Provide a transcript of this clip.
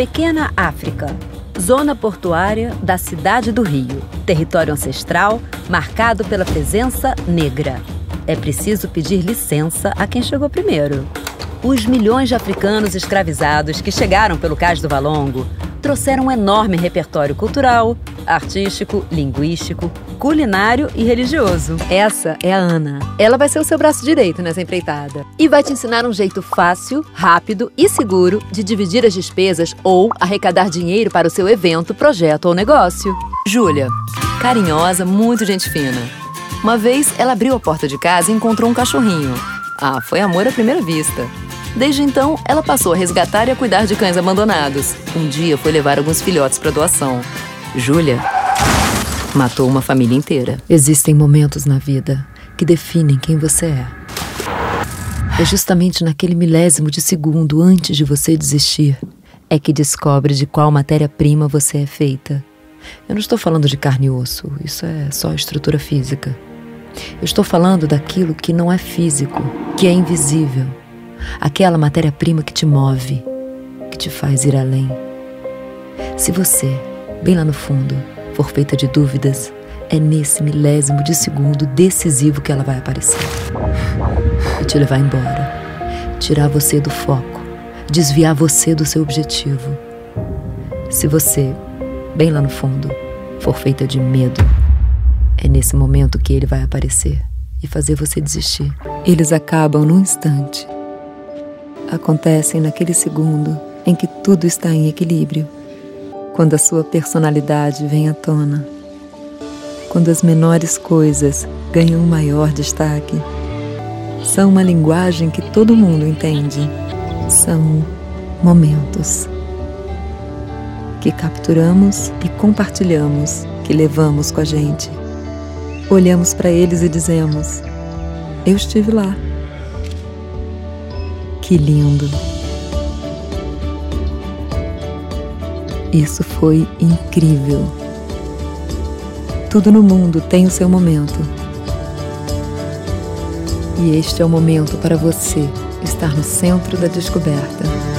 Pequena África, zona portuária da cidade do Rio, território ancestral marcado pela presença negra. É preciso pedir licença a quem chegou primeiro. Os milhões de africanos escravizados que chegaram pelo Cais do Valongo trouxeram um enorme repertório cultural, artístico, linguístico, culinário e religioso. Essa é a Ana. Ela vai ser o seu braço direito nessa empreitada e vai te ensinar um jeito fácil, rápido e seguro de dividir as despesas ou arrecadar dinheiro para o seu evento, projeto ou negócio. Júlia, carinhosa, muito gente fina. Uma vez, ela abriu a porta de casa e encontrou um cachorrinho. Foi amor à primeira vista. Desde então, ela passou a resgatar e a cuidar de cães abandonados. Um dia foi levar alguns filhotes para doação. Júlia matou uma família inteira. Existem momentos na vida que definem quem você é. É justamente naquele milésimo de segundo antes de você desistir é que descobre de qual matéria-prima você é feita. Eu não estou falando de carne e osso, isso é só estrutura física. Eu estou falando daquilo que não é físico, que é invisível. Aquela matéria-prima que te move, que te faz ir além. Se você, bem lá no fundo, for feita de dúvidas, é nesse milésimo de segundo decisivo que ela vai aparecer e te levar embora, tirar você do foco, desviar você do seu objetivo. Se você, bem lá no fundo, for feita de medo, é nesse momento que ele vai aparecer e fazer você desistir. Eles acabam num instante. Acontecem naquele segundo em que tudo está em equilíbrio. Quando a sua personalidade vem à tona. Quando as menores coisas ganham um maior destaque. São uma linguagem que todo mundo entende. São momentos que capturamos e compartilhamos, que levamos com a gente. Olhamos para eles e dizemos: eu estive lá. Que lindo! Isso foi incrível. Tudo no mundo tem o seu momento. E este é o momento para você estar no centro da descoberta.